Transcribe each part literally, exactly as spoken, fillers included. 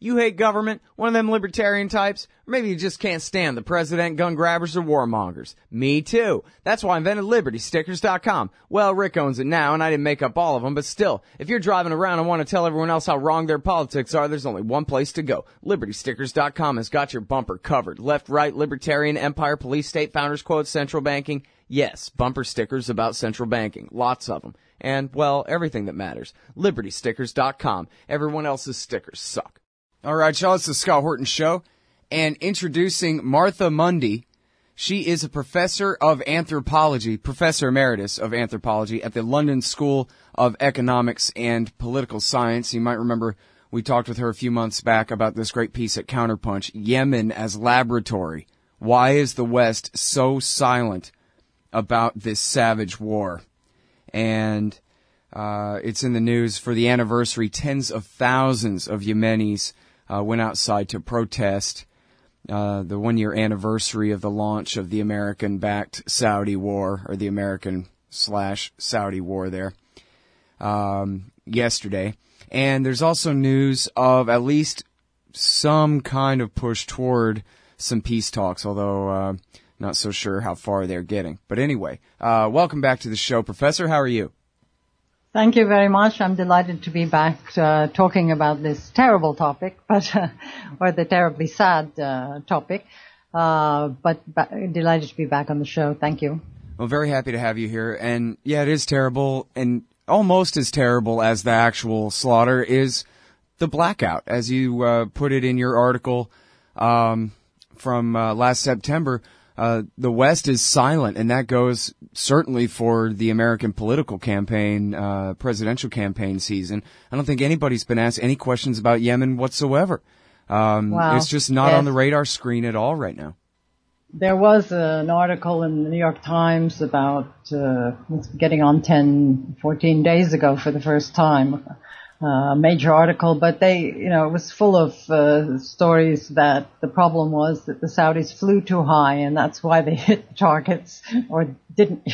You hate government, one of them libertarian types, or maybe you just can't stand the president, gun grabbers, or warmongers. Me too. That's why I invented Liberty Stickers dot com. Well, Rick owns it now, and I didn't make up all of them, but still, if you're driving around and want to tell everyone else how wrong their politics are, there's only one place to go. Liberty Stickers dot com has got your bumper covered. Left, right, libertarian, empire, police, state, founders, quotes, central banking. Yes, bumper stickers about central banking. Lots of them. And, well, everything that matters. Liberty Stickers dot com. Everyone else's stickers suck. All right, y'all, it's the Scott Horton Show. And introducing Martha Mundy. She is a professor of anthropology, professor emeritus of anthropology at the London School of Economics and Political Science. You might remember we talked with her a few months back about this great piece at Counterpunch, Yemen as Laboratory. Why is the West so silent about this savage war? And uh it's in the news for the anniversary. Tens of thousands of Yemenis uh, went outside to protest uh the one-year anniversary of the launch of the American-backed Saudi war, or the American slash Saudi war there, um yesterday. And there's also news of at least some kind of push toward some peace talks, although uh not so sure how far they're getting. But anyway, uh, welcome back to the show. Professor, how are you? Thank you very much. I'm delighted to be back uh, talking about this terrible topic, but uh, or the terribly sad uh, topic. Uh, but ba- delighted to be back on the show. Thank you. Well, very happy to have you here. And yeah, it is terrible, and almost as terrible as the actual slaughter is the blackout, as you uh, put it in your article um, from uh, last September. Uh, the West is silent, and that goes certainly for the American political campaign, uh, presidential campaign season. I don't think anybody's been asked any questions about Yemen whatsoever. Um, wow. It's just not yes. on the radar screen at all right now. There was uh, an article in the New York Times about, uh, getting on ten, fourteen days ago for the first time. A uh, major article, but they, you know, it was full of uh, stories that the problem was that the Saudis flew too high, and that's why they hit the targets, or didn't,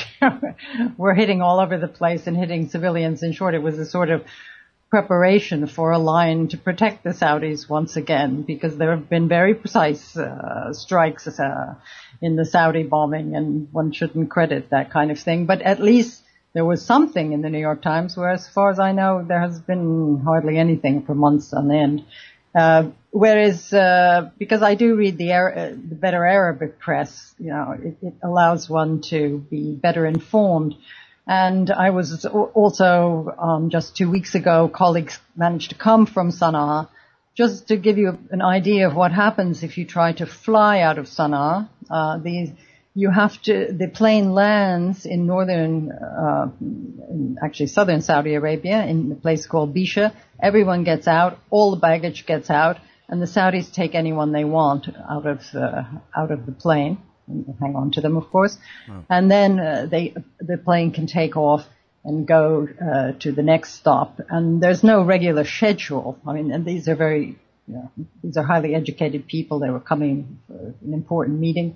were hitting all over the place and hitting civilians. In short, it was a sort of preparation for a line to protect the Saudis once again, because there have been very precise uh, strikes uh, in the Saudi bombing, and one shouldn't credit that kind of thing. But at least there was something in the New York Times, where, as far as I know, there has been hardly anything for months on end. Uh, whereas, uh, because I do read the, Ara- the better Arabic press, you know, it, it allows one to be better informed. And I was also, um, just two weeks ago, colleagues managed to come from Sana'a, just to give you an idea of what happens if you try to fly out of Sana'a. Uh, these You have to, the plane lands in northern, uh, in actually southern Saudi Arabia, in a place called Bisha. Everyone gets out, all the baggage gets out, and the Saudis take anyone they want out of, uh, out of the plane. Hang on to them, of course. Wow. And then, uh, they, the plane can take off and go, uh, to the next stop. And there's no regular schedule. I mean, and these are very, you know, these are highly educated people. They were coming for an important meeting.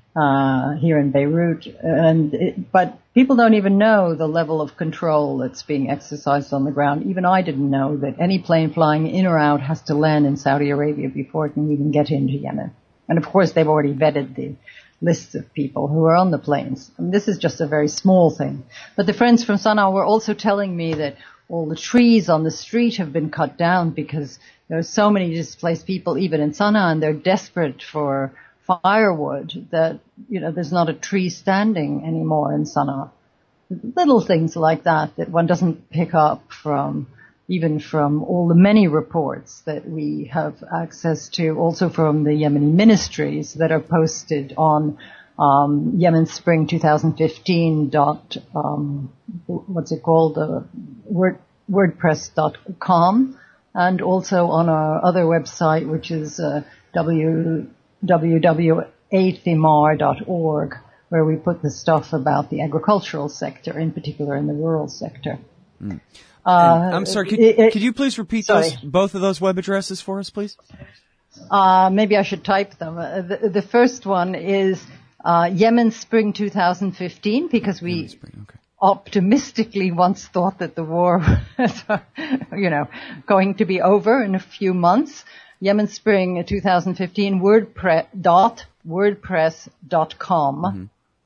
Uh, here in Beirut, and it, but people don't even know the level of control that's being exercised on the ground. Even I didn't know that any plane flying in or out has to land in Saudi Arabia before it can even get into Yemen. And of course, they've already vetted the lists of people who are on the planes. And this is just a very small thing. But the friends from Sana'a were also telling me that all the trees on the street have been cut down because there are so many displaced people, even in Sana'a, and they're desperate for firewood that, you know, there's not a tree standing anymore in Sana'a. Little things like that that one doesn't pick up from, even from all the many reports that we have access to, also from the Yemeni ministries that are posted on um, Yemen Spring twenty fifteen dot, um, what's it called, uh, Word, WordPress dot com, and also on our other website, which is uh, w w w dot a thimar dot org, where we put the stuff about the agricultural sector, in particular in the rural sector. Mm. Uh, I'm sorry, could, it, it, could you please repeat sorry. those, both of those web addresses for us, please? Uh, maybe I should type them. Uh, the, the first one is uh, Yemen Spring twenty fifteen, because we Spring, okay. optimistically once thought that the war was, you know, going to be over in a few months. Yemen Spring twenty fifteen WordPress dot wordpress dot com, mm-hmm.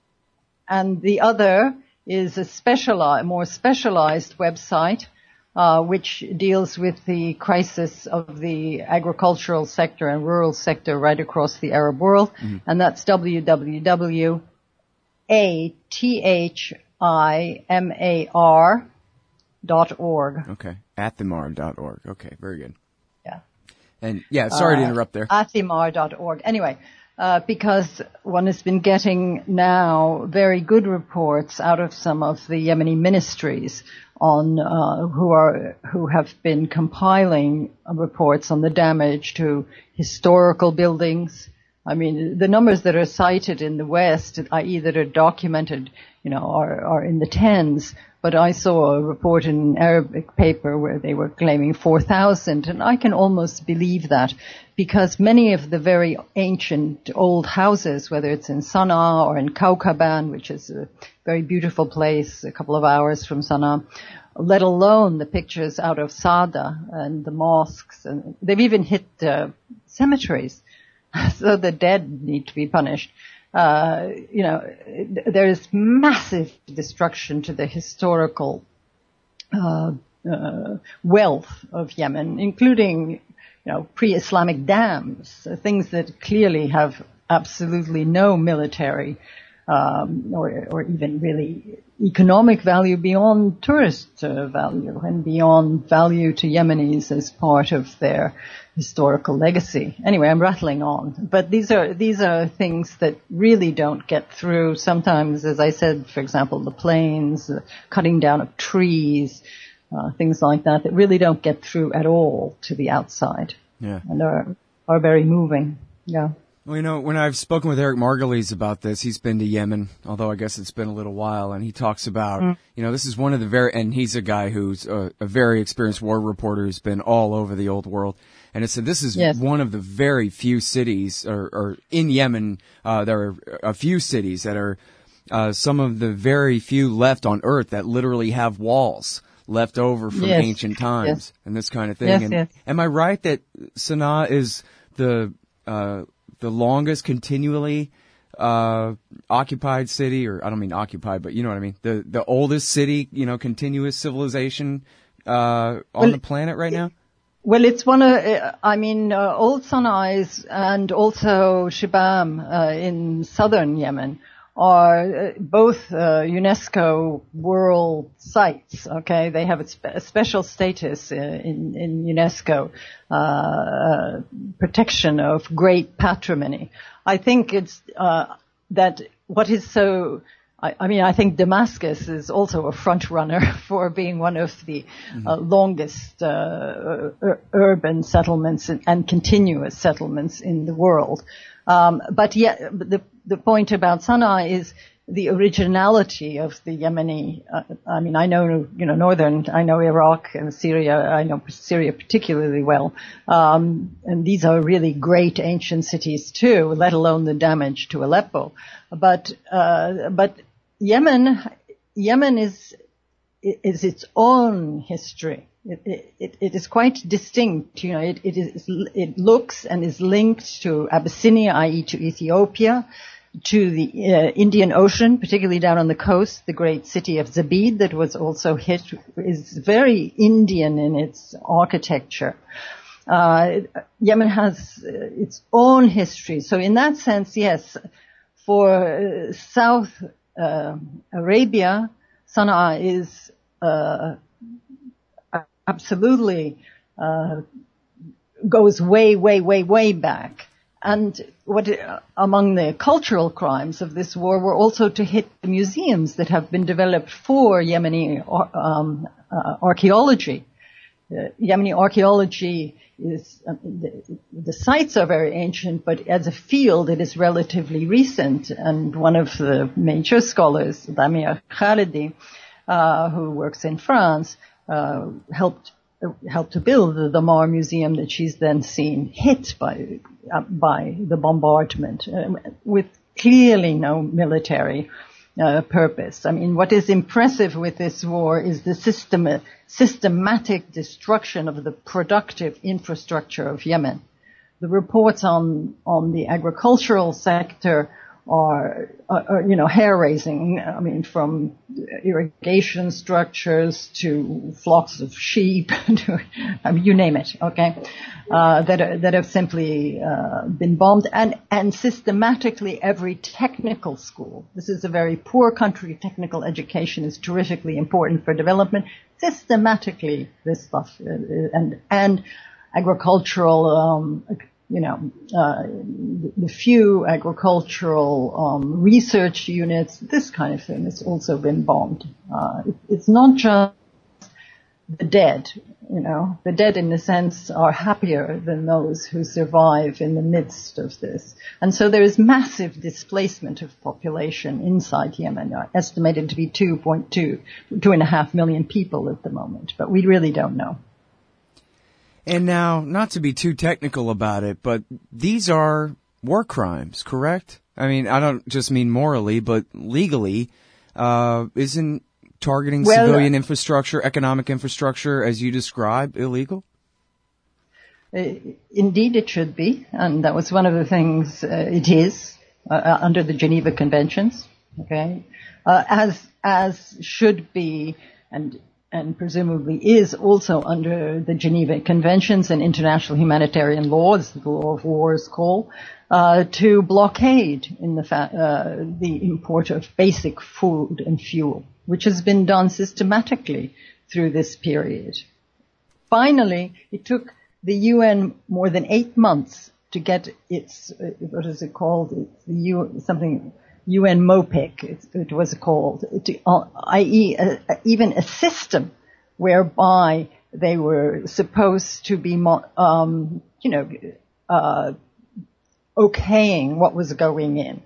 and the other is a specialized, more specialized website, uh, which deals with the crisis of the agricultural sector and rural sector right across the Arab world, mm-hmm. and that's w w w dot a t h i m a r dot org. Okay, athimar dot org. Okay, very good. Yeah. And yeah, sorry uh, to interrupt there. athimar dot org. Anyway. Uh, because one has been getting now very good reports out of some of the Yemeni ministries on uh, who are who have been compiling reports on the damage to historical buildings. I mean, the numbers that are cited in the West, that is that are documented, you know, are, are in the tens. But I saw a report in an Arabic paper where they were claiming four thousand, and I can almost believe that, because many of the very ancient old houses, whether it's in Sana'a or in Kaukaban, which is a very beautiful place a couple of hours from Sana'a, let alone the pictures out of Sada and the mosques, and they've even hit uh, cemeteries. So the dead need to be punished. Uh, you know, there is massive destruction to the historical uh, uh, wealth of Yemen, including, you know, pre-Islamic dams, uh, things that clearly have absolutely no military um, or, or even really economic value beyond tourist uh, value and beyond value to Yemenis as part of their historical legacy. Anyway, I'm rattling on, but these are these are things that really don't get through. Sometimes, as I said, for example, the plains, uh, cutting down of trees, uh, things like that, that really don't get through at all to the outside. Yeah, and are are very moving. Yeah. Well, you know, when I've spoken with Eric Margulies about this, he's been to Yemen, although I guess it's been a little while, and he talks about, mm. you know, this is one of the very, and he's a guy who's a, a very experienced war reporter who's been all over the old world. And it said this is yes. one of the very few cities, or, or in Yemen, uh, there are a few cities that are uh, some of the very few left on Earth that literally have walls left over from yes. ancient times yes. and this kind of thing. Yes, and yes. Am I right that Sana'a is the uh, the longest continually uh, occupied city, or I don't mean occupied, but you know what I mean, the the oldest city, you know, continuous civilization uh, on well, the planet right now? Well, it's one of, I mean, uh, Old Sana'a and also Shibam uh, in southern Yemen are uh, both uh, UNESCO World Sites, okay? They have a, spe- a special status uh, in, in UNESCO, uh, uh, protection of great patrimony. I think it's uh, that what is so... I mean, I think Damascus is also a front runner for being one of the mm-hmm. uh, longest uh, ur- urban settlements and, and continuous settlements in the world. Um, but yet, the the point about Sana'a is the originality of the Yemeni. Uh, I mean, I know, you know, northern. I know Iraq and Syria. I know Syria particularly well. Um, and these are really great ancient cities too, let alone the damage to Aleppo. But uh, but Yemen, Yemen is is its own history. It, it, it is quite distinct. You know, it, it is it looks and is linked to Abyssinia, that is, to Ethiopia, to the uh, Indian Ocean, particularly down on the coast. The great city of Zabid that was also hit is very Indian in its architecture. Uh, Yemen has uh, its own history. So in that sense, yes, for uh, South uh, Arabia, Sana'a is uh, absolutely uh, goes way, way, way, way back. And what uh, among the cultural crimes of this war were also to hit the museums that have been developed for Yemeni um, uh, archaeology. Uh, Yemeni archaeology is, uh, the, the sites are very ancient, but as a field it is relatively recent. And one of the major scholars, Lamia Khalidi, uh, who works in France, uh, helped uh, helped to build the, the Mar Museum that she's then seen hit by uh, by the bombardment, uh, with clearly no military Uh, purpose. I mean, what is impressive with this war is the system, systematic destruction of the productive infrastructure of Yemen. the reports on, on the agricultural sector are, are, you know, hair-raising. I mean, from irrigation structures to flocks of sheep, to, I mean, you name it, okay, uh, that are, that have simply uh, been bombed, and and systematically every technical school. This is a very poor country. Technical education is terrifically important for development. Systematically, this stuff uh, and and agricultural. Um, You know, uh, the, the few agricultural um, research units, this kind of thing has also been bombed. Uh, it, it's not just the dead, you know. The dead, in a sense, are happier than those who survive in the midst of this. And so there is massive displacement of population inside Yemen, estimated to be two point two, two and a half million people at the moment. But we really don't know. And now, not to be too technical about it, but these are war crimes, correct? I mean, I don't just mean morally, but legally. Uh, isn't targeting well, civilian infrastructure, economic infrastructure, as you describe, illegal? Uh, indeed, it should be. And that was one of the things uh, it is uh, under the Geneva Conventions, okay? Uh, as, as should be, and and presumably is also under the Geneva Conventions and international humanitarian law, as the law of war is called, uh, to blockade in the fa- uh, the import of basic food and fuel, which has been done systematically through this period. Finally, it took the U N more than eight months to get its, uh, what is it called? It's the U, something, U N MOPIC, it, it was called, to, uh, that is a, a, even a system whereby they were supposed to be, um, you know, uh, okaying what was going in.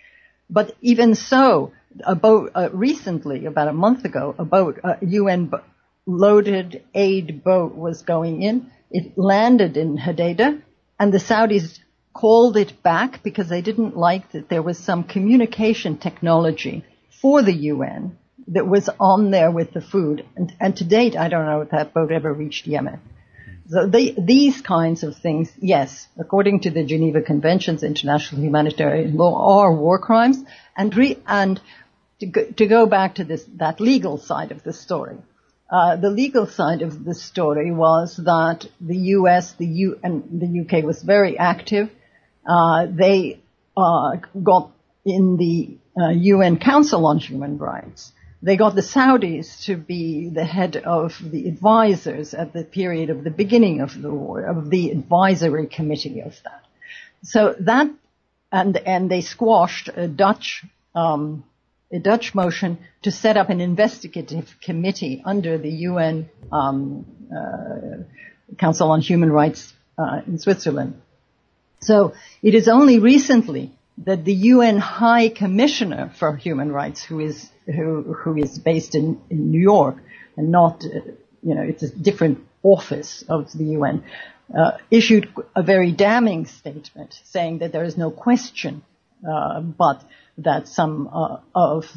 But even so, a boat, uh, recently, about a month ago, a boat, a U N bo- loaded aid boat was going in. It landed in Hodeidah, and the Saudis called it back because they didn't like that there was some communication technology for the U N that was on there with the food. And, and to date, I don't know if that boat ever reached Yemen. So they, these kinds of things, yes, according to the Geneva Conventions, international humanitarian law, are war crimes. And re, and to go, to go back to this, that legal side of the story. Uh, the legal side of the story was that the U S, the U, and the U K was very active. Uh, they, uh, got in the uh, U N Council on Human Rights. They got the Saudis to be the head of the advisors at the period of the beginning of the war, of the advisory committee of that. So that, and, and they squashed a Dutch, um, a Dutch motion to set up an investigative committee under the U N um, uh, Council on Human Rights uh, in Switzerland. So it is only recently that the U N High Commissioner for Human Rights, who is who who is based in, in New York and not, uh, you know, it's a different office of the U N, uh, issued a very damning statement saying that there is no question, uh, but that some uh, of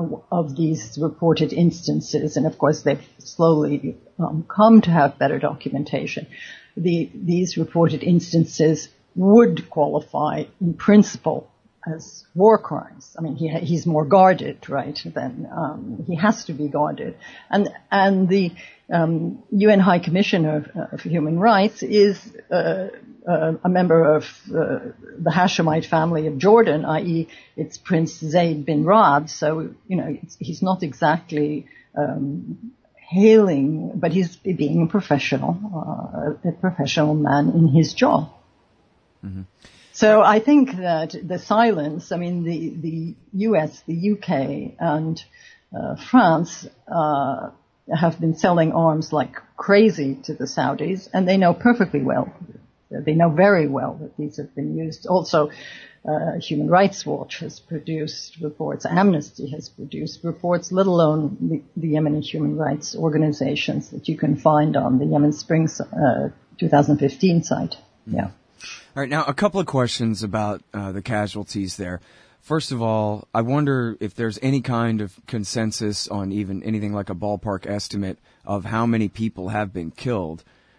of these reported instances, and of course they've slowly um, come to have better documentation, the these reported instances would qualify in principle as war crimes. I mean, he he's more guarded, right? Than um, he has to be guarded, and and the um, U N High Commissioner uh, for Human Rights is uh, uh, a member of uh, the Hashemite family of Jordan, that is, it's Prince Zayd bin Rad. So you know, it's, he's not exactly um, hailing, but he's being a professional, uh, a professional man in his job. Mm-hmm. So I think that the silence, I mean, the, the U S, the U K, and uh, France uh, have been selling arms like crazy to the Saudis, and they know perfectly well, they know very well that these have been used. Also, uh, Human Rights Watch has produced reports, Amnesty has produced reports, let alone the, the Yemeni human rights organizations that you can find on the Yemen Spring uh, twenty fifteen site. Mm-hmm. Yeah. All right, now a couple of questions about uh, the casualties there. First of all, I wonder if there's any kind of consensus on even anything like a ballpark estimate of how many people have been killed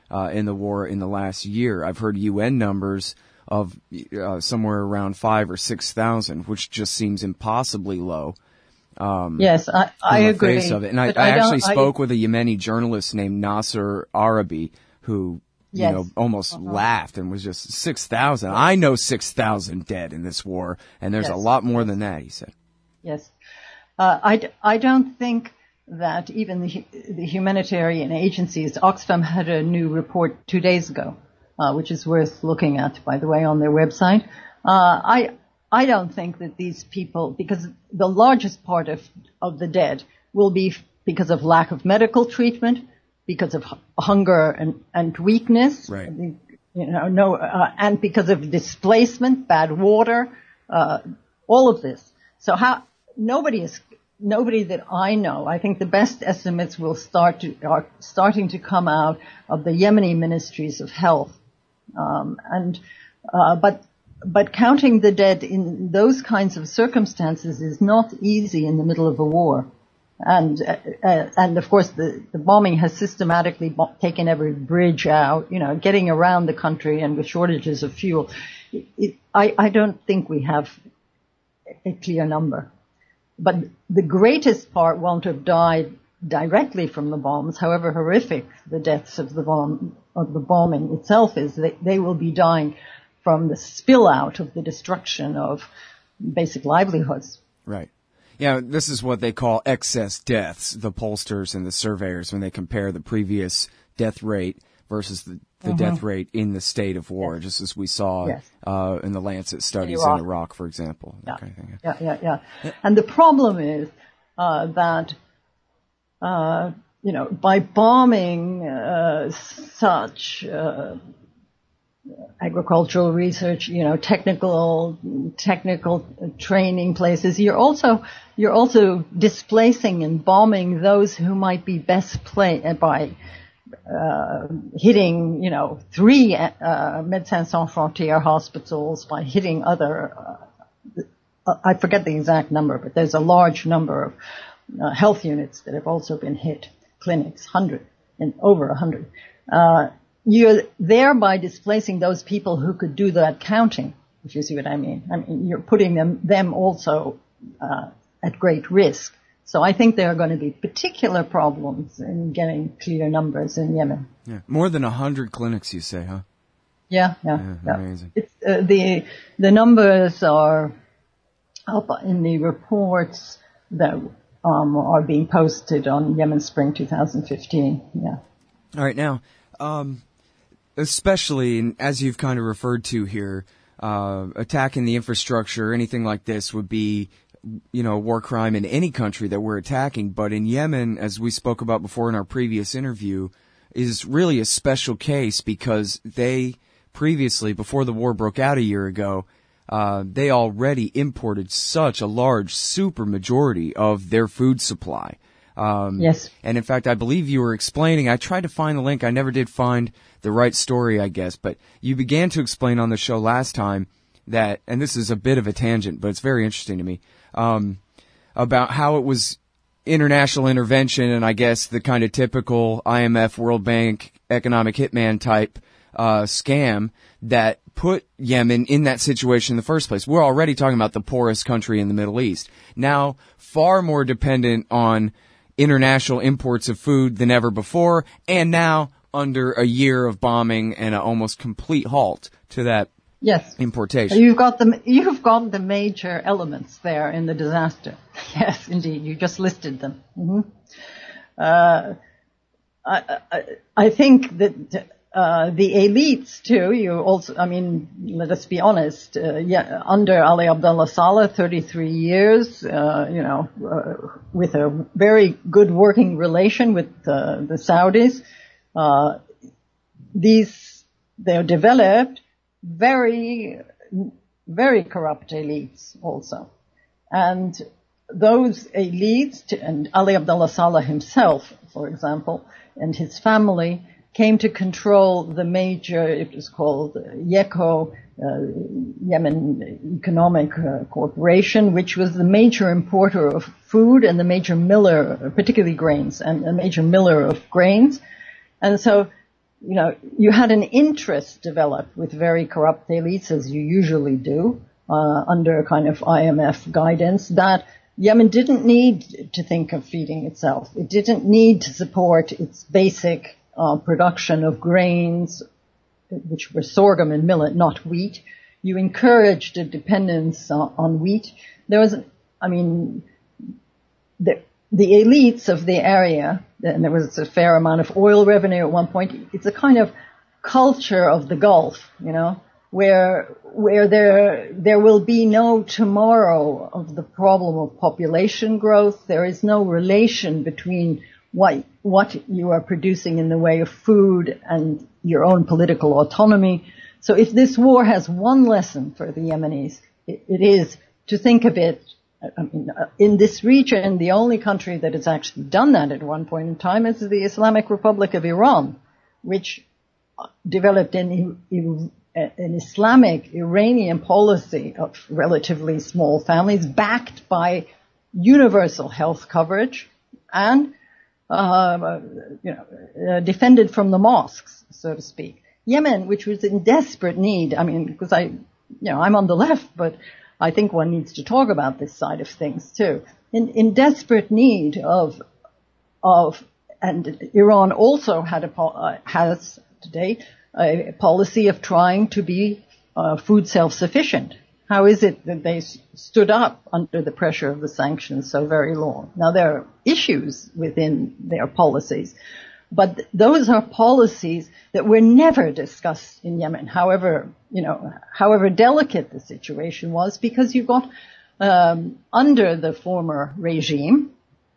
uh, in the war in the last year. I've heard U N numbers of uh, somewhere around five or six thousand, which just seems impossibly low. Um, yes, I, I in the agree. Face of it. And I, I, I actually spoke I, with a Yemeni journalist named Nasser Arabi, who yes. you know almost uh-huh. laughed and was just six thousand. Yes. I know six thousand dead in this war, and there's yes. a lot more than that. He said. Yes, uh, I I don't think that even the, the humanitarian agencies, Oxfam had a new report two days ago, uh, which is worth looking at, by the way, on their website. Uh, I I don't think that these people, because the largest part of, of the dead will be because of lack of medical treatment, because of hunger and, and weakness, right. you know, no, uh, and because of displacement, bad water, uh, all of this. So how nobody is. Nobody that I know, I think the best estimates will start to, are starting to come out of the Yemeni ministries of health. Um, and, uh, but, but counting the dead in those kinds of circumstances is not easy in the middle of a war. And, uh, uh, and of course the, the bombing has systematically bo- taken every bridge out, you know, getting around the country and with shortages of fuel. It, it, I, I don't think we have a clear number. But the greatest part won't have died directly from the bombs, however horrific the deaths of the bomb, of the bombing itself is. They, they will be dying from the spill out of the destruction of basic livelihoods. Right. Yeah, this is what they call excess deaths, the pollsters and the surveyors, when they compare the previous death rate versus the, the uh-huh. death rate in the state of war, yes. just as we saw yes. uh, in the Lancet studies in Iraq, in Iraq for example. Yeah. Kind of thing. yeah, yeah, yeah, yeah. And the problem is uh, that, uh, you know, by bombing uh, such uh, agricultural research, you know, technical technical training places, you're also you're also displacing and bombing those who might be best placed by. Uh, hitting, you know, three uh, Médecins Sans Frontières hospitals, by hitting other, uh, I forget the exact number, but there's a large number of uh, health units that have also been hit, clinics, hundred, and over a hundred. Uh, you're thereby displacing those people who could do that counting, if you see what I mean. I mean, you're putting them, them also uh, at great risk. So I think there are going to be particular problems in getting clear numbers in Yemen. Yeah, more than a hundred clinics, you say, huh? Yeah, yeah, yeah. yeah. Amazing. It's, uh, the the numbers are up in the reports that um, are being posted on Yemen Spring twenty fifteen. Yeah. All right, now, um, especially as you've kind of referred to here, uh, attacking the infrastructure, anything like this would be. You know, war crime in any country that we're attacking. But in Yemen, as we spoke about before in our previous interview, is really a special case because they previously, before the war broke out a year ago, uh, they already imported such a large super majority of their food supply. Um, yes. And in fact, I believe you were explaining, I tried to find the link. I never did find the right story, I guess, but you began to explain on the show last time that, and this is a bit of a tangent, but it's very interesting to me, Um, about how it was international intervention and I guess the kind of typical I M F, World Bank, economic hitman type uh, scam that put Yemen in that situation in the first place. We're already talking about the poorest country in the Middle East. Now far more dependent on international imports of food than ever before, and now under a year of bombing and an almost complete halt to that Yes. importation. You've got the you've got the major elements there in the disaster. Yes, indeed. You just listed them. Mm-hmm. Uh, I, I, I think that uh, the elites too. You also, I mean, let us be honest. Uh, yeah, under Ali Abdullah Saleh, thirty-three years. Uh, you know, uh, with a very good working relation with uh, the Saudis. Uh, these they're developed. Very, very corrupt elites also. And those elites, and Ali Abdullah Saleh himself, for example, and his family came to control the major, it was called YECO, uh, Yemen Economic uh, Corporation, which was the major importer of food and the major miller, particularly grains, and the major miller of grains. And so you know, you had an interest developed with very corrupt elites, as you usually do, uh, under kind of I M F guidance, that Yemen didn't need to think of feeding itself. It didn't need to support its basic uh, production of grains, which were sorghum and millet, not wheat. You encouraged a dependence uh, on wheat. There was, I mean, the, the elites of the area, and there was a fair amount of oil revenue at one point. It's a kind of culture of the Gulf, you know, where where there there will be no tomorrow of the problem of population growth. There is no relation between what what you are producing in the way of food and your own political autonomy. So if this war has one lesson for the Yemenis, it, it is to think of it. I mean, in this region, the only country that has actually done that at one point in time is the Islamic Republic of Iran, which developed an, an Islamic Iranian policy of relatively small families backed by universal health coverage and, uh, you know, uh, defended from the mosques, so to speak. Yemen, which was in desperate need, I mean, because I, you know, I'm on the left, but I think one needs to talk about this side of things too. In, in desperate need of, of, and Iran also had a, uh, has today a policy of trying to be uh, food self-sufficient. How is it that they s- stood up under the pressure of the sanctions so very long? Now there are issues within their policies, but th- those are policies that were never discussed in Yemen, however, you know, however delicate the situation was, because you got, um, under the former regime,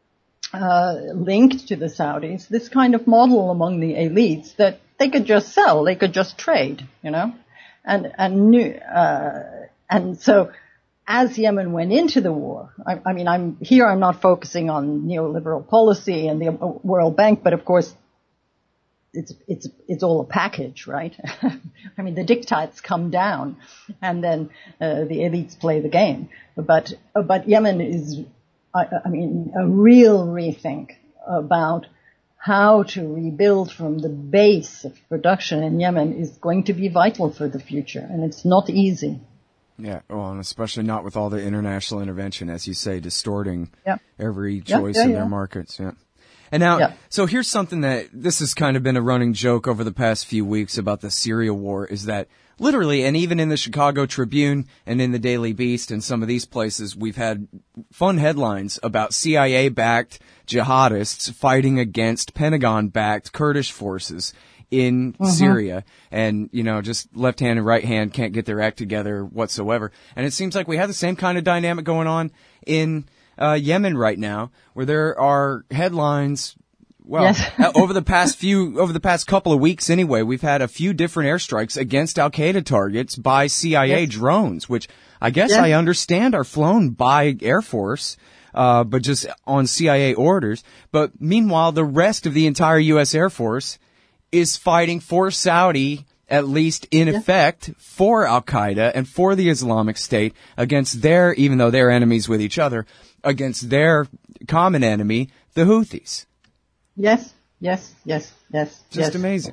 uh, linked to the Saudis, this kind of model among the elites that they could just sell, they could just trade, you know, and, and new, uh, and so as Yemen went into the war, I, I mean, I'm here, I'm not focusing on neoliberal policy and the World Bank, but of course, It's, it's, it's all a package, right? I mean, the diktats come down and then, uh, the elites play the game. But, uh, but Yemen is, I, I mean, a real rethink about how to rebuild from the base of production in Yemen is going to be vital for the future. And it's not easy. Yeah, well, and especially not with all the international intervention, as you say, distorting yeah. every choice yeah, yeah, in yeah. their markets. Yeah. And now, yeah. so here's something that this has kind of been a running joke over the past few weeks about the Syria war is that literally, and even in the Chicago Tribune and in the Daily Beast and some of these places, we've had fun headlines about C I A-backed jihadists fighting against Pentagon-backed Kurdish forces in mm-hmm. Syria. And, you know, just left hand and right hand can't get their act together whatsoever. And it seems like we have the same kind of dynamic going on in Uh, Yemen right now, where there are headlines. Well, yes. over the past few, over the past couple of weeks anyway, we've had a few different airstrikes against Al-Qaeda targets by C I A yes. drones, which I guess yes. I understand are flown by Air Force, uh, but just on C I A orders. But meanwhile, the rest of the entire U S Air Force is fighting for Saudi, at least in yeah. effect, for Al-Qaeda and for the Islamic State against their, even though they're enemies with each other, against their common enemy, the Houthis. Yes, yes, yes, yes. Just yes. amazing.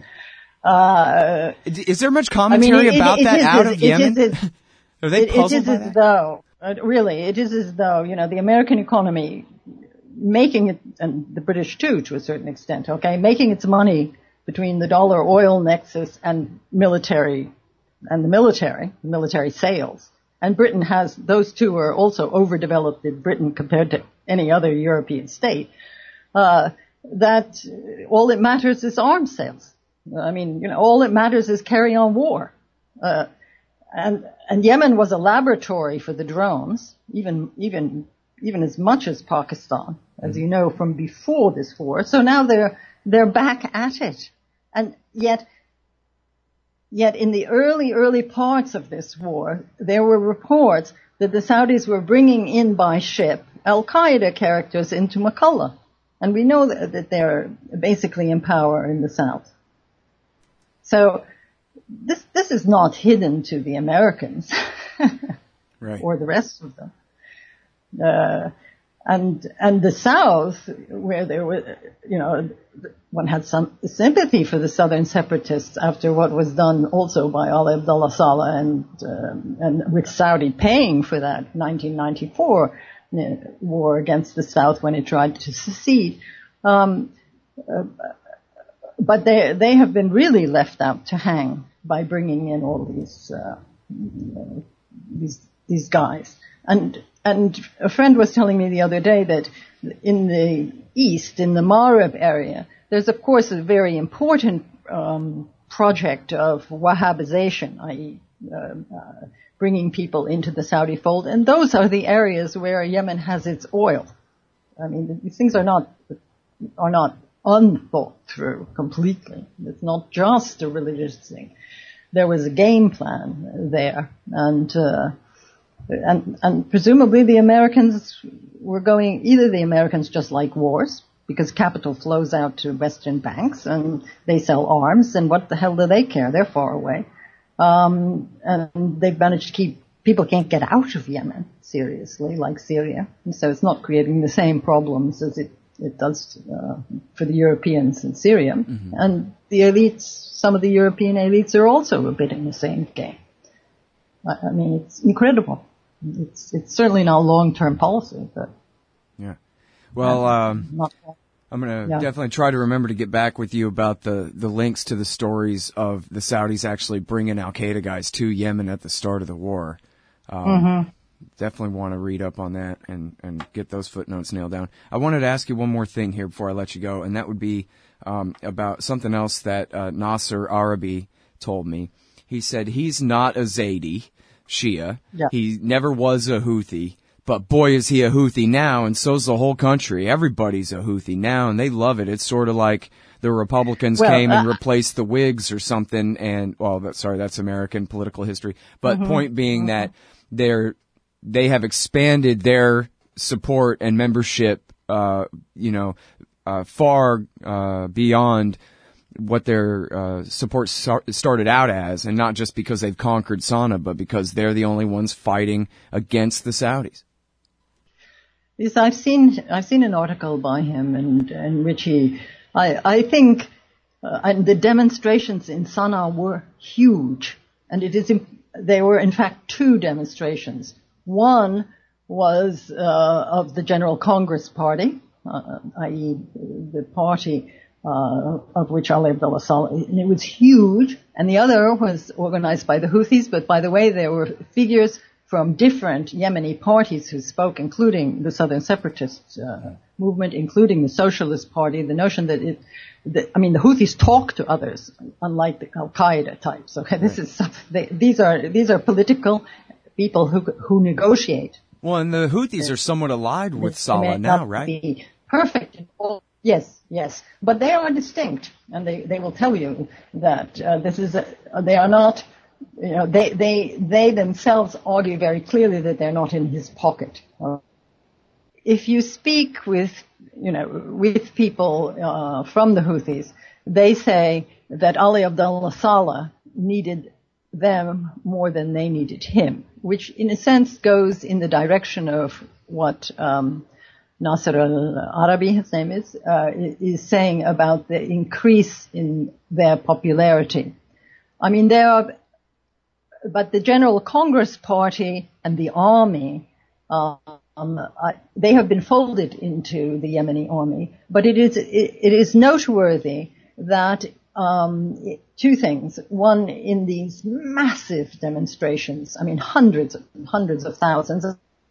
Uh, is there much commentary I mean, it, about it, it that is, out of it Yemen? Is, it, Are they puzzled it is by as that? though, uh, really, it is as though, you know, the American economy making it, and the British too, to a certain extent, okay, making its money between the dollar oil nexus and military, and the military, military sales. And Britain has, those two are also overdeveloped in Britain compared to any other European state, uh, that all that matters is arms sales. I mean, you know, all that matters is carry on war. Uh, and, and Yemen was a laboratory for the drones, even, even, even as much as Pakistan, as you know, from before this war. So now they're, they're back at it. And yet, Yet in the early, early parts of this war, there were reports that the Saudis were bringing in by ship Al-Qaeda characters into McCullough. And we know that, that they're basically in power in the South. So this, this is not hidden to the Americans right. or the rest of them. Uh, and and the South, where there were, you know, one had some sympathy for the Southern separatists after what was done also by Ali Abdullah Saleh and um, and with Saudi paying for that nineteen ninety-four war against the South when it tried to secede. Um, uh, but they they have been really left out to hang by bringing in all these uh, these these guys. And and a friend was telling me the other day that in the east, in the Maghreb area, there's of course a very important um, project of Wahhabization, that is, uh, uh, bringing people into the Saudi fold, and those are the areas where Yemen has its oil. I mean, these things are not are not unthought through completely. It's not just a religious thing. There was a game plan there, and uh, and and presumably the Americans were going. Either the Americans just like wars because capital flows out to Western banks and they sell arms, and what the hell do they care? They're far away. Um, and they've managed to keep, people can't get out of Yemen, seriously, like Syria. And so it's not creating the same problems as it, it does, uh, for the Europeans in Syria. Mm-hmm. And the elites, some of the European elites are also a bit in the same game. I, I mean, it's incredible. It's, it's certainly not long-term policy, but. Yeah. Well, um, not I'm going to yeah. definitely try to remember to get back with you about the, the links to the stories of the Saudis actually bringing al-Qaeda guys to Yemen at the start of the war. Um, mm-hmm. Definitely want to read up on that and, and get those footnotes nailed down. I wanted to ask you one more thing here before I let you go, and that would be um, about something else that uh, Nasser Arabi told me. He said he's not a Zaidi Shia. Yeah. He never was a Houthi. But boy, is he a Houthi now, and so's the whole country. Everybody's a Houthi now, and they love it. It's sort of like the Republicans well, came and uh, replaced the Whigs or something, and, well, that, sorry, that's American political history. But mm-hmm, point being mm-hmm. that they're, they have expanded their support and membership, uh, you know, uh, far, uh, beyond what their uh, support started out as, and not just because they've conquered Sana'a, but because they're the only ones fighting against the Saudis. Yes, I've seen I've seen an article by him, and in which he, I I think, uh, and the demonstrations in Sana'a were huge, and it is there were in fact two demonstrations. One was uh, of the General Congress Party, uh, that is, the party uh, of which Ali Abdullah Saleh, and it was huge. And the other was organized by the Houthis, but by the way, there were figures from different Yemeni parties who spoke, including the Southern Separatist uh, movement, including the Socialist Party. The notion that it, that, I mean, the Houthis talk to others, unlike the Al-Qaeda types. Okay, this is they, these are these are political people who who negotiate. Well, and the Houthis are somewhat allied with Saleh now, right? Be perfect. Yes, yes, but they are distinct, and they they will tell you that uh, this is a, they are not. You know, they, they, they themselves argue very clearly that they're not in his pocket. If you speak with, you know, with people, uh, from the Houthis, they say that Ali Abdullah Saleh needed them more than they needed him, which in a sense goes in the direction of what, um, Nasser al-Arabi, his name is, uh, is saying about the increase in their popularity. I mean, there are, But the General Congress Party and the army, um, uh, they have been folded into the Yemeni army. But it is it, it is noteworthy that um, two things: one, in these massive demonstrations, I mean, hundreds, hundreds of thousands.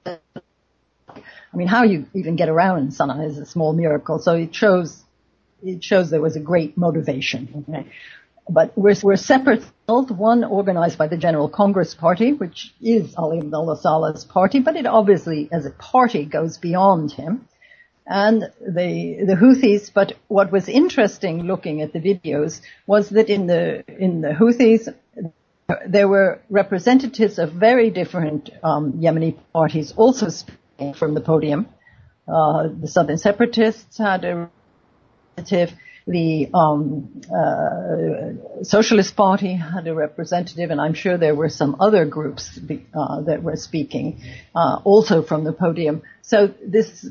I mean, how you even get around in Sana'a is a small miracle. So it shows it shows there was a great motivation. Okay? But we're, we're separate, one organized by the General Congress Party, which is Ali Abdullah Saleh's party, but it obviously, as a party, goes beyond him. And the, the Houthis, but what was interesting looking at the videos was that in the, in the Houthis, there were representatives of very different, um, Yemeni parties also speaking from the podium. Uh, the Southern Separatists had a representative. the um, uh, Socialist Party had a representative, and I'm sure there were some other groups uh, that were speaking, uh, also from the podium. So this,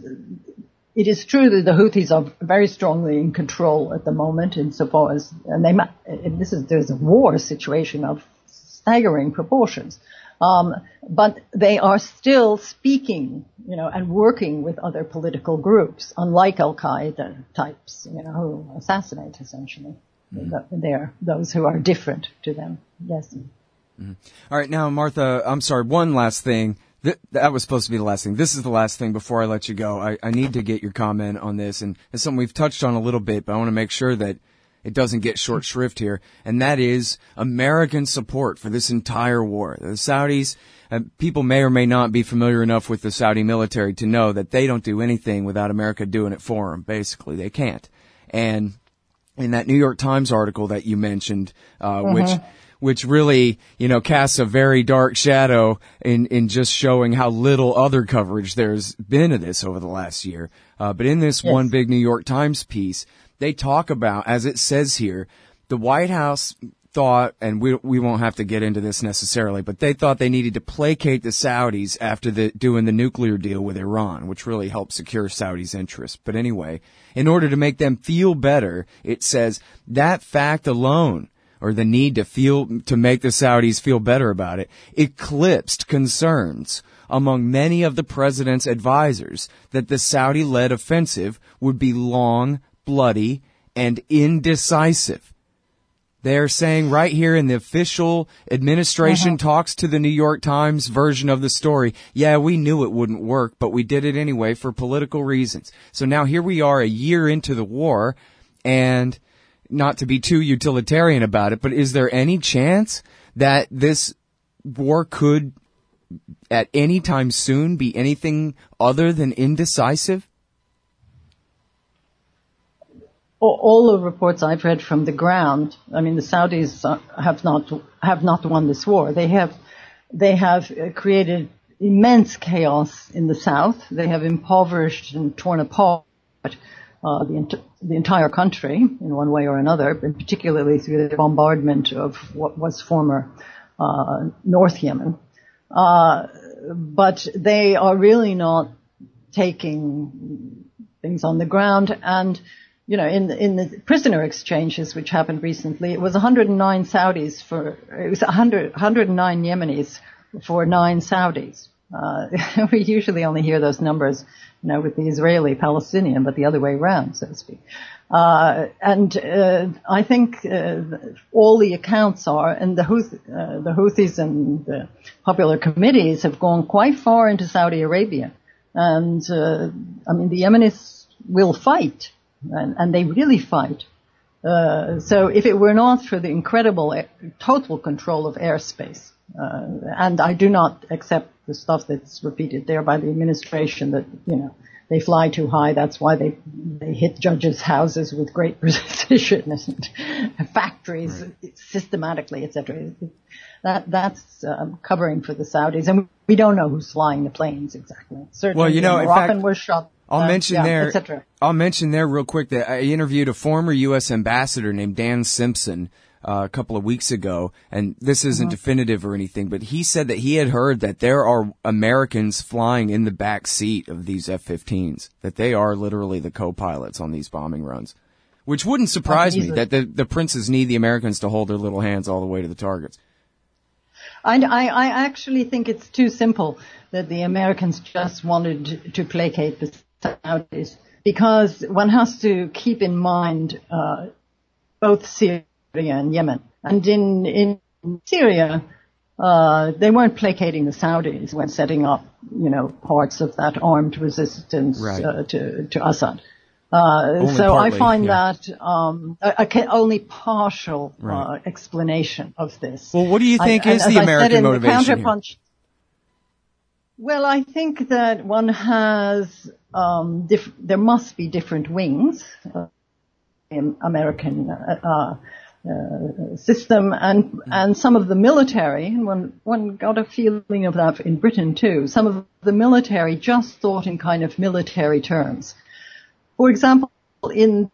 it is true that the Houthis are very strongly in control at the moment, insofar as, and they, and this is there's a war situation of staggering proportions. Um, but they are still speaking, you know, and working with other political groups, unlike Al-Qaeda types, you know, who assassinate essentially. Mm-hmm. They're those who are different to them. Yes. Mm-hmm. All right. Now, Martha, I'm sorry. One last thing. Th- that was supposed to be the last thing. This is the last thing before I let you go. I, I need to get your comment on this, and it's something we've touched on a little bit, but I want to make sure that it doesn't get short shrift here, and that is American support for this entire war. The Saudis, uh, people may or may not be familiar enough with the Saudi military to know that they don't do anything without America doing it for them. Basically, they can't. And in that New York Times article that you mentioned, uh, mm-hmm. which which really, you know, casts a very dark shadow in, in just showing how little other coverage there's been of this over the last year. Uh, but in this yes. one big New York Times piece, they talk about, as it says here, the White House thought, and we we won't have to get into this necessarily, but they thought they needed to placate the Saudis after the doing the nuclear deal with Iran, which really helped secure Saudis' interests. But anyway, in order to make them feel better, it says that fact alone, or the need to feel to make the Saudis feel better about it, eclipsed concerns among many of the president's advisors that the Saudi-led offensive would be long, bloody, and indecisive. They're saying right here in the official administration uh-huh. talks to the New York Times version of the story, yeah, we knew it wouldn't work, but we did it anyway for political reasons. So now here we are a year into the war, and not to be too utilitarian about it, but is there any chance that this war could at any time soon be anything other than indecisive? All the reports I've read from the ground, I mean, the Saudis have not have not won this war. They have they have created immense chaos in the south. They have impoverished and torn apart uh, the ent- the entire country in one way or another, and particularly through the bombardment of what was former uh, North Yemen. Uh, but they are really not taking things on the ground. And you know, in in the prisoner exchanges which happened recently, it was one hundred nine Saudis for it was one hundred, one hundred nine Yemenis for nine Saudis. Uh, we usually only hear those numbers, you know, with the Israeli-Palestinian, but the other way around, so to speak. Uh, and uh, I think uh, all the accounts are, and the, Houth, uh, the Houthis and the popular committees have gone quite far into Saudi Arabia. And, uh, I mean, the Yemenis will fight, and, and they really fight. Uh, so if it were not for the incredible uh, total control of airspace, uh, and I do not accept the stuff that's repeated there by the administration that, you know, they fly too high. That's why they they hit judges' houses with great precision, and factories right. systematically, et cetera. That that's um, covering for the Saudis, and we don't know who's flying the planes exactly. Certainly, well, you know, in Moroccan fact, was shot. I'll uh, mention yeah, there. et cetera. I'll mention there real quick that I interviewed a former U S ambassador named Dan Simpson Uh, a couple of weeks ago, and this isn't mm-hmm. definitive or anything, but he said that he had heard that there are Americans flying in the back seat of these F fifteens, that they are literally the co-pilots on these bombing runs, which wouldn't surprise me, that the, the princes need the Americans to hold their little hands all the way to the targets. I, I, I actually think it's too simple that the Americans just wanted to placate the Saudis, because one has to keep in mind uh, both Syria and Yemen. And in, in Syria, uh, they weren't placating the Saudis when setting up, you know, parts of that armed resistance right. uh, to, to Assad. Uh, so partly, I find yeah. that um, a, a only partial right. uh, explanation of this. Well, what do you think I, is the American motivation the here? Well, I think that one has um, diff- there must be different wings uh, in American uh, uh, system, and and some of the military, and one one got a feeling of that in Britain too. Some of the military just thought in kind of military terms. For example, in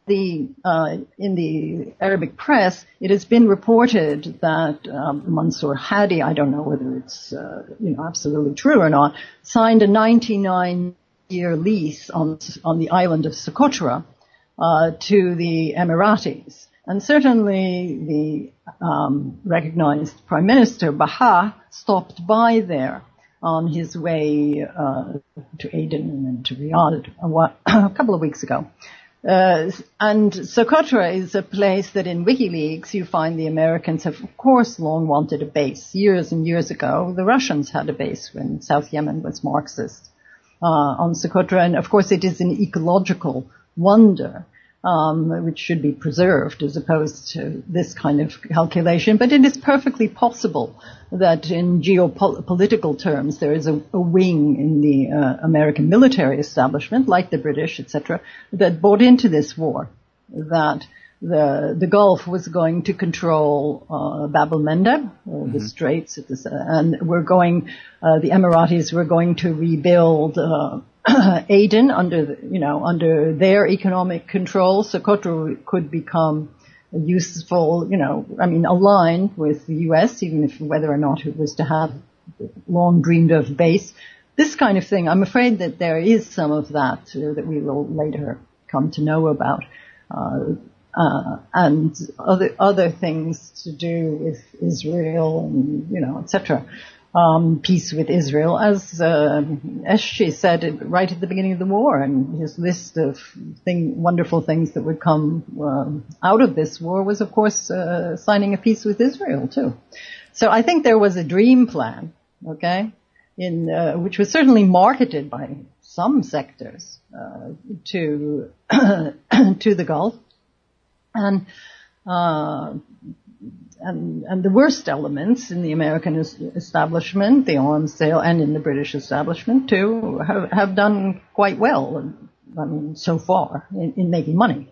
the uh, in the Arabic press, it has been reported that um, Mansour Hadi, I don't know whether it's uh, you know absolutely true or not, signed a ninety-nine year lease on on the island of Socotra uh, to the Emiratis, and certainly the um, recognized Prime Minister Baha stopped by there on his way uh, to Aden and to Riyadh a, a couple of weeks ago. Uh, and Socotra is a place that in WikiLeaks you find the Americans have, of course, long wanted a base. Years and years ago, the Russians had a base when South Yemen was Marxist uh, on Socotra. And, of course, it is an ecological wonder, um, which should be preserved as opposed to this kind of calculation. But it is perfectly possible that in geopolitical terms there is a, a wing in the uh, American military establishment, like the British, et cetera, that bought into this war, that the the Gulf was going to control uh, Bab el-Mandeb, uh, mm-hmm. the Straits, at this, uh, and we're going, uh, the Emiratis were going to rebuild uh, Aden under, the, you know, under their economic control. Socotra could become useful, you know, I mean, aligned with the U S, even if whether or not it was to have long dreamed of base. This kind of thing, I'm afraid that there is some of that uh, that we will later come to know about, uh, uh, and other other things to do with Israel and, you know, et cetera. Um, peace with Israel, as uh, Eschy said right at the beginning of the war, and his list of thing, wonderful things that would come um, out of this war was, of course, uh, signing a peace with Israel too. So I think there was a dream plan, okay, in uh, which was certainly marketed by some sectors uh, to to the Gulf, and. Uh, And, and the worst elements in the American establishment, the arms sale, and in the British establishment too, have, have done quite well, I mean, so far, in, in making money.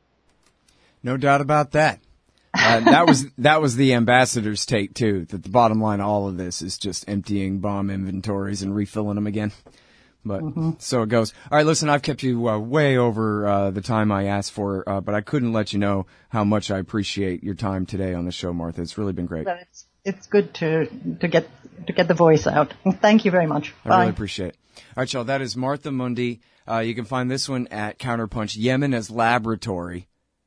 No doubt about that. Uh, that was that was the ambassador's take too. That the bottom line of all of this is just emptying bomb inventories and refilling them again. But mm-hmm. so it goes. All right, listen, I've kept you uh, way over uh, the time I asked for, uh, but I couldn't let you know how much I appreciate your time today on the show, Martha. It's really been great. But it's it's good to to get to get the voice out. Thank you very much. I Bye. really appreciate it. All right, y'all, that is Martha Mundy. Uh, you can find this one at Counterpunch, Yemen as Laboratory.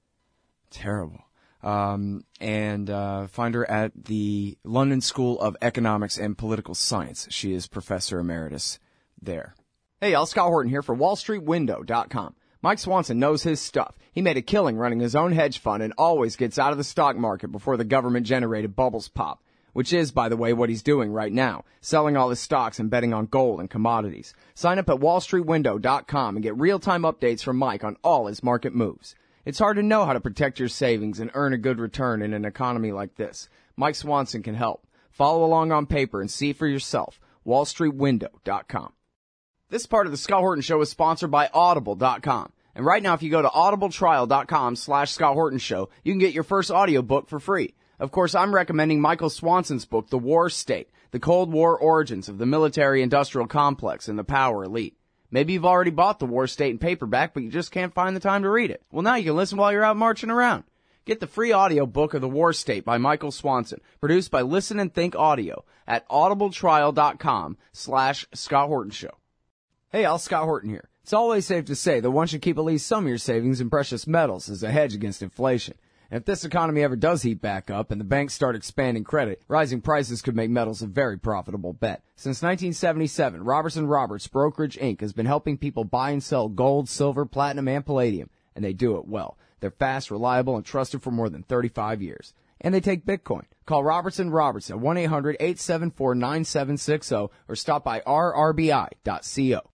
Terrible. Um, and uh, find her at the London School of Economics and Political Science. She is Professor Emeritus there. Hey, y'all, Scott Horton here for Wall Street Window dot com. Mike Swanson knows his stuff. He made a killing running his own hedge fund and always gets out of the stock market before the government-generated bubbles pop, which is, by the way, what he's doing right now, selling all his stocks and betting on gold and commodities. Sign up at Wall Street Window dot com and get real-time updates from Mike on all his market moves. It's hard to know how to protect your savings and earn a good return in an economy like this. Mike Swanson can help. Follow along on paper and see for yourself. Wall Street Window dot com. This part of the Scott Horton Show is sponsored by Audible dot com. And right now, if you go to audibletrial.com slash Scott Horton Show, you can get your first audiobook for free. Of course, I'm recommending Michael Swanson's book, The War State, The Cold War Origins of the Military-Industrial Complex and the Power Elite. Maybe you've already bought The War State in paperback, but you just can't find the time to read it. Well, now you can listen while you're out marching around. Get the free audiobook of The War State by Michael Swanson, produced by Listen and Think Audio at audibletrial.com slash Scott Horton Show. Hey, all, Scott Horton here. It's always safe to say that one should keep at least some of your savings in precious metals as a hedge against inflation. And if this economy ever does heat back up and the banks start expanding credit, rising prices could make metals a very profitable bet. Since nineteen seventy-seven, Robertson Roberts Brokerage Incorporated has been helping people buy and sell gold, silver, platinum, and palladium, and they do it well. They're fast, reliable, and trusted for more than thirty-five years. And they take Bitcoin. Call Robertson Roberts at one eight hundred eight seven four nine seven six zero or stop by r r b i dot co.